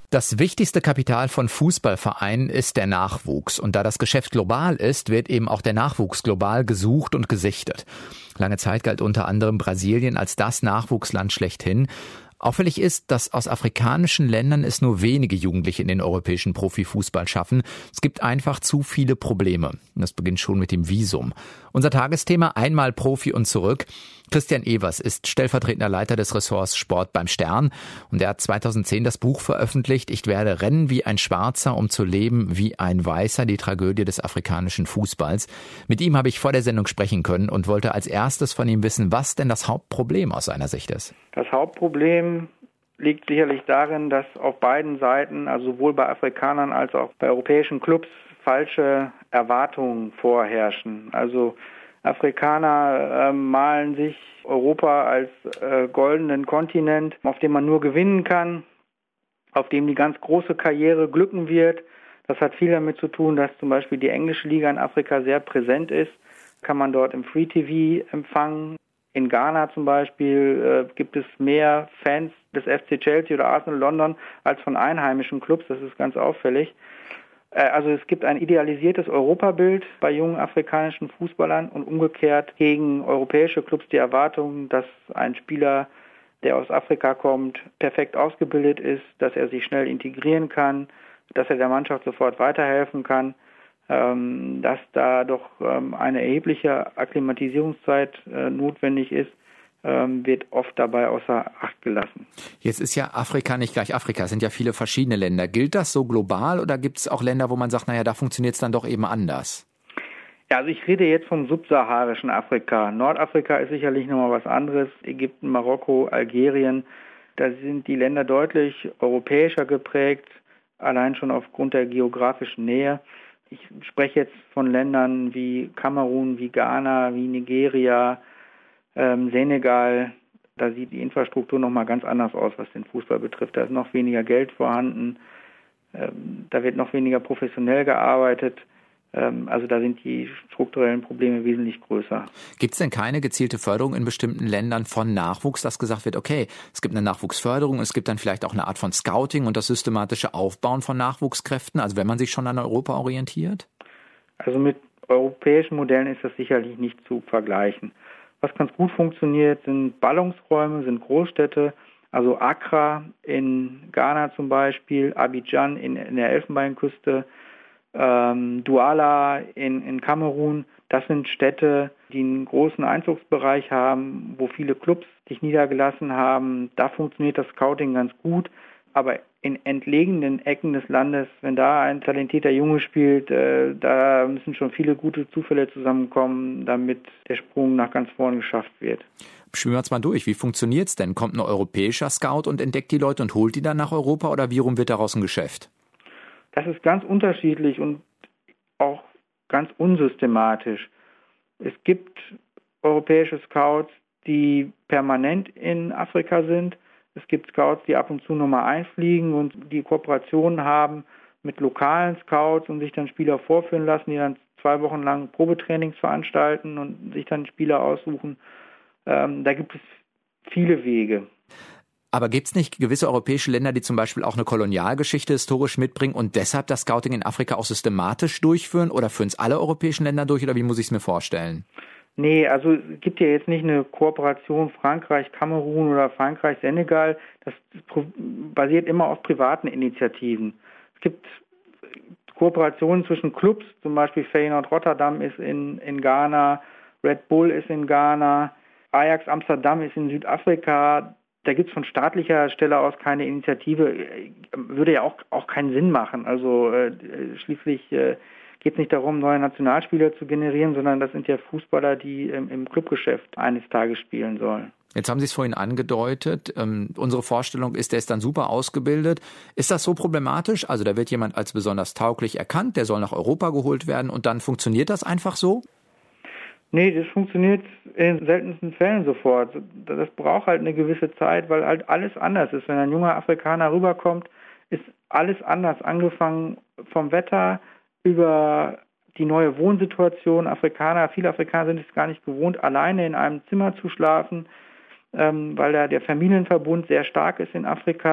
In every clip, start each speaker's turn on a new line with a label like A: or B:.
A: Das wichtigste Kapital von Fußballvereinen ist der Nachwuchs. Und da das Geschäft global ist, wird eben auch der Nachwuchs global gesucht und gesichtet. Lange Zeit galt unter anderem Brasilien als das Nachwuchsland schlechthin. Auffällig ist, dass aus afrikanischen Ländern es nur wenige Jugendliche in den europäischen Profifußball schaffen. Es gibt einfach zu viele Probleme. Das beginnt schon mit dem Visum. Unser Tagesthema: einmal Profi und zurück. Christian Evers ist stellvertretender Leiter des Ressorts Sport beim Stern und er hat 2010 das Buch veröffentlicht: Ich werde rennen wie ein Schwarzer, um zu leben wie ein Weißer, die Tragödie des afrikanischen Fußballs. Mit ihm habe ich vor der Sendung sprechen können und wollte als erstes von ihm wissen, was denn das Hauptproblem aus seiner Sicht ist.
B: Das Hauptproblem liegt sicherlich darin, dass auf beiden Seiten, also sowohl bei Afrikanern als auch bei europäischen Clubs, falsche Erwartungen vorherrschen. Also Afrikaner malen sich Europa als goldenen Kontinent, auf dem man nur gewinnen kann, auf dem die ganz große Karriere glücken wird. Das hat viel damit zu tun, dass zum Beispiel die englische Liga in Afrika sehr präsent ist. Kann man dort im Free TV empfangen. In Ghana zum Beispiel gibt es mehr Fans des FC Chelsea oder Arsenal London als von einheimischen Clubs. Das ist ganz auffällig. Also es gibt ein idealisiertes Europabild bei jungen afrikanischen Fußballern und umgekehrt gegen europäische Clubs die Erwartung, dass ein Spieler, der aus Afrika kommt, perfekt ausgebildet ist, dass er sich schnell integrieren kann, dass er der Mannschaft sofort weiterhelfen kann, dass da doch eine erhebliche Akklimatisierungszeit notwendig ist, wird oft dabei außer Acht gelassen.
A: Jetzt ist ja Afrika nicht gleich Afrika, es sind ja viele verschiedene Länder. Gilt das so global oder gibt es auch Länder, wo man sagt, naja, da funktioniert es dann doch eben anders?
B: Ja, also ich rede jetzt vom subsaharischen Afrika. Nordafrika ist sicherlich nochmal was anderes. Ägypten, Marokko, Algerien, da sind die Länder deutlich europäischer geprägt, allein schon aufgrund der geografischen Nähe. Ich spreche jetzt von Ländern wie Kamerun, wie Ghana, wie Nigeria, Senegal. Da sieht die Infrastruktur nochmal ganz anders aus, was den Fußball betrifft. Da ist noch weniger Geld vorhanden, da wird noch weniger professionell gearbeitet. Also da sind die strukturellen Probleme wesentlich größer.
A: Gibt es denn keine gezielte Förderung in bestimmten Ländern von Nachwuchs, dass gesagt wird, okay, es gibt eine Nachwuchsförderung, es gibt dann vielleicht auch eine Art von Scouting und das systematische Aufbauen von Nachwuchskräften, also wenn man sich schon an Europa orientiert?
B: Also mit europäischen Modellen ist das sicherlich nicht zu vergleichen. Was ganz gut funktioniert, sind Ballungsräume, sind Großstädte, also Accra in Ghana zum Beispiel, Abidjan in der Elfenbeinküste, Douala in Kamerun. Das sind Städte, die einen großen Einzugsbereich haben, wo viele Clubs sich niedergelassen haben. Da funktioniert das Scouting ganz gut. Aber in entlegenen Ecken des Landes, wenn da ein talentierter Junge spielt, da müssen schon viele gute Zufälle zusammenkommen, damit der Sprung nach ganz vorn geschafft wird.
A: Spielen wir uns mal durch. Wie funktioniert's denn? Kommt ein europäischer Scout und entdeckt die Leute und holt die dann nach Europa oder wie rum wird daraus ein Geschäft?
B: Das ist ganz unterschiedlich und auch ganz unsystematisch. Es gibt europäische Scouts, die permanent in Afrika sind. Es gibt Scouts, die ab und zu nochmal einfliegen und die Kooperationen haben mit lokalen Scouts und sich dann Spieler vorführen lassen, die dann 2 Wochen lang Probetrainings veranstalten und sich dann Spieler aussuchen. Da gibt es viele Wege.
A: Aber gibt es nicht gewisse europäische Länder, die zum Beispiel auch eine Kolonialgeschichte historisch mitbringen und deshalb das Scouting in Afrika auch systematisch durchführen? Oder führen es alle europäischen Länder durch? Oder wie muss ich es mir vorstellen?
B: Nee, also es gibt ja jetzt nicht eine Kooperation Frankreich-Kamerun oder Frankreich-Senegal. Das basiert immer auf privaten Initiativen. Es gibt Kooperationen zwischen Clubs, zum Beispiel Feyenoord Rotterdam ist in Ghana, Red Bull ist in Ghana, Ajax Amsterdam ist in Südafrika. Da gibt es von staatlicher Stelle aus keine Initiative. Würde ja auch keinen Sinn machen. Also schließlich geht es nicht darum, neue Nationalspieler zu generieren, sondern das sind ja Fußballer, die im Clubgeschäft eines Tages spielen sollen.
A: Jetzt haben Sie es vorhin angedeutet. Unsere Vorstellung ist, der ist dann super ausgebildet. Ist das so problematisch? Also da wird jemand als besonders tauglich erkannt, der soll nach Europa geholt werden und dann funktioniert das einfach so?
B: Nee, das funktioniert in seltensten Fällen sofort. Das braucht halt eine gewisse Zeit, weil halt alles anders ist. Wenn ein junger Afrikaner rüberkommt, ist alles anders. Angefangen vom Wetter über die neue Wohnsituation. Viele Afrikaner sind es gar nicht gewohnt, alleine in einem Zimmer zu schlafen, weil da der Familienverbund sehr stark ist in Afrika.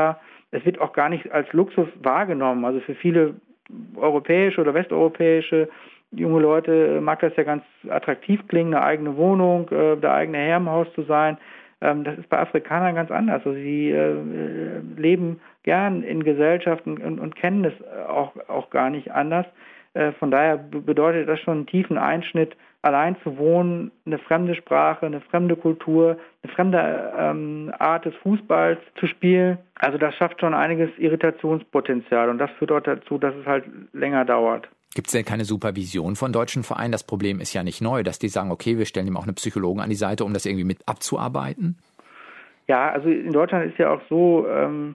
B: es wird auch gar nicht als Luxus wahrgenommen. Also für viele europäische oder westeuropäische junge Leute mag das ja ganz attraktiv klingen, eine eigene Wohnung, der eigene Herr im Haus zu sein. Das ist bei Afrikanern ganz anders. Also sie leben gern in Gesellschaften und kennen es auch gar nicht anders. Von daher bedeutet das schon einen tiefen Einschnitt, allein zu wohnen, eine fremde Sprache, eine fremde Kultur, eine fremde Art des Fußballs zu spielen. Also das schafft schon einiges Irritationspotenzial und das führt auch dazu, dass es halt länger dauert.
A: Gibt es denn keine Supervision von deutschen Vereinen? Das Problem ist ja nicht neu, dass die sagen, okay, wir stellen ihm auch eine Psychologen an die Seite, um das irgendwie mit abzuarbeiten?
B: Ja, also in Deutschland ist ja auch so,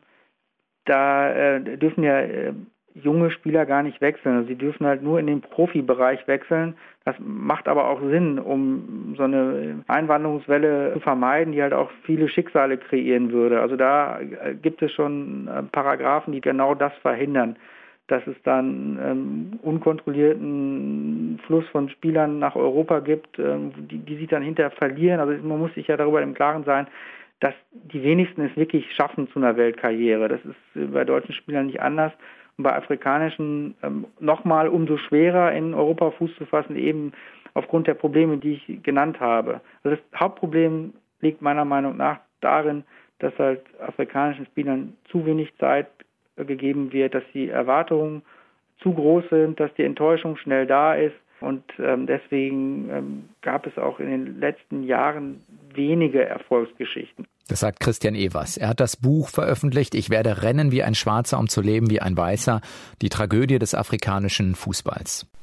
B: da dürfen ja junge Spieler gar nicht wechseln. Also sie dürfen halt nur in den Profibereich wechseln. Das macht aber auch Sinn, um so eine Einwanderungswelle zu vermeiden, die halt auch viele Schicksale kreieren würde. Also da gibt es schon Paragraphen, die genau das verhindern, dass es dann unkontrollierten Fluss von Spielern nach Europa gibt, die sich dann hinterher verlieren. Also man muss sich ja darüber im Klaren sein, dass die wenigsten es wirklich schaffen zu einer Weltkarriere. Das ist bei deutschen Spielern nicht anders. Und bei afrikanischen nochmal umso schwerer in Europa Fuß zu fassen, eben aufgrund der Probleme, die ich genannt habe. Also das Hauptproblem liegt meiner Meinung nach darin, dass halt afrikanischen Spielern zu wenig Zeit gegeben wird, dass die Erwartungen zu groß sind, dass die Enttäuschung schnell da ist. Und deswegen gab es auch in den letzten Jahren wenige Erfolgsgeschichten.
A: Das sagt Christian Evers. Er hat das Buch veröffentlicht, Ich werde rennen wie ein Schwarzer, um zu leben wie ein Weißer. Die Tragödie des afrikanischen Fußballs.